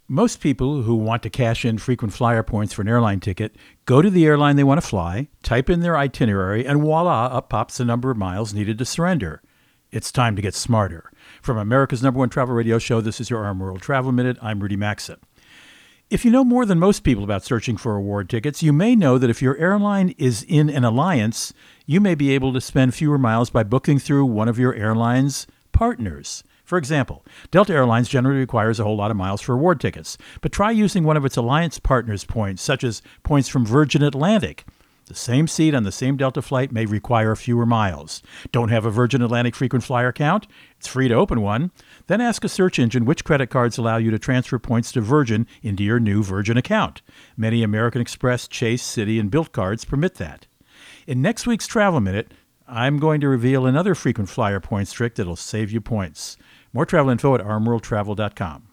Most people who want to cash in frequent flyer points for an airline ticket go to the airline they want to fly, type in their itinerary, and voila, up pops the number of miles needed to surrender. It's time to get smarter. From America's #1 travel radio show, this is your RM World Travel Minute. I'm Rudy Maxa. If you know more than most people about searching for award tickets, you may know that if your airline is in an alliance, you may be able to spend fewer miles by booking through one of your airline's partners. For example, Delta Airlines generally requires a whole lot of miles for award tickets, but try using one of its alliance partners' points, such as points from Virgin Atlantic. The same seat on the same Delta flight may require fewer miles. Don't have a Virgin Atlantic frequent flyer account? It's free to open one. Then ask a search engine which credit cards allow you to transfer points to Virgin into your new Virgin account. Many American Express, Chase, Citi, and Bilt cards permit that. In next week's Travel Minute, I'm going to reveal another frequent flyer points trick that'll save you points. More travel info at rmworldtravel.com.